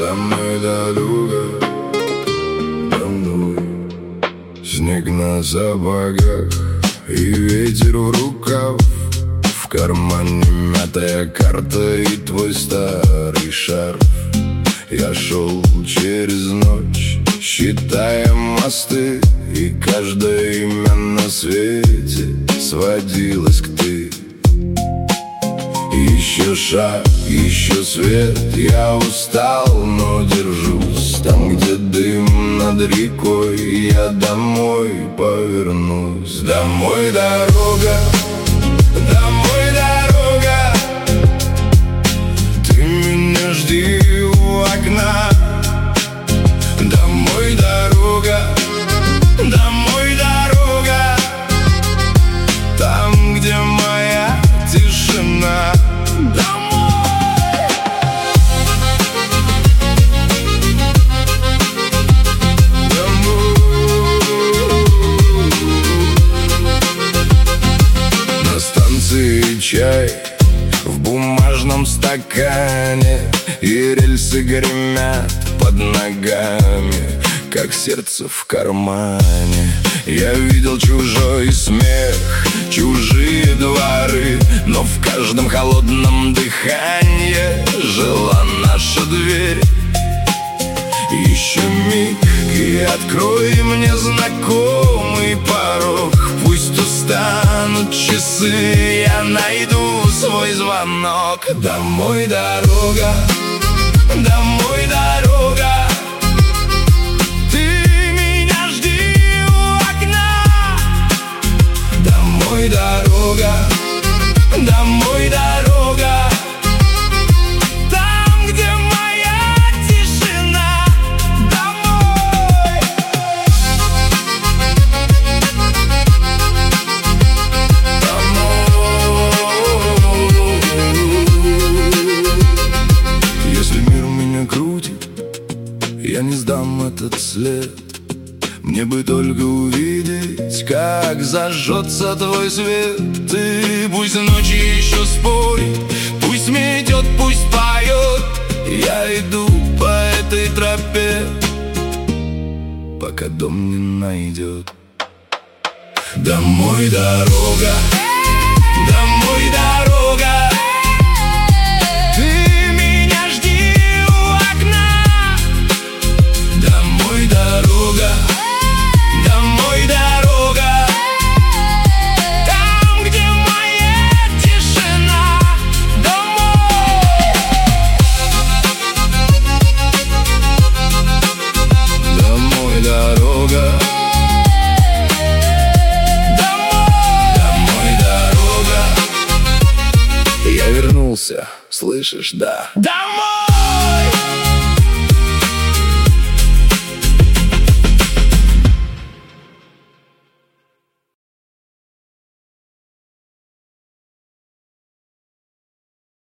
домой, дорога домой. Снег на сапогах и ветер в рукав, в кармане мятая карта и твой старый шарф. Я шел через ночь, считая мосты, и каждое имя на свете сводилось к ты. Еще шаг, еще свет, я устал, но держусь. Там, где дым над рекой, я домой повернусь. Домой дорога, домой дорога, ты меня жди у окна. Домой дорога, домой дорога, там, где моя тишина. Чай в бумажном стакане, и рельсы гремят под ногами, как сердце в кармане. Я видел чужой смех, чужие дворы, но в каждом холодном дыхании жила наша дверь. Еще миг, и открой мне знакомый порог. Пусть устанут часы, я найду свой звонок. Домой дорога, домой дорога, ты меня жди у окна. Домой дорога, домой дорога, там, где моя тишина. Домой. Если мир меня крутит, я не сдам этот след. Мне бы только увидеть, как зажжется твой свет. Ты пусть ночи еще спорит, пусть метет, пусть поет. Я иду по этой тропе, пока дом не найдет. Домой дорога, домой дорога, ты меня жди у окна. Домой дорога, домой дорога, там, где моя тишина. Домой. Домой дорога, домой дорога, я вернулся, слышишь, да? Домой!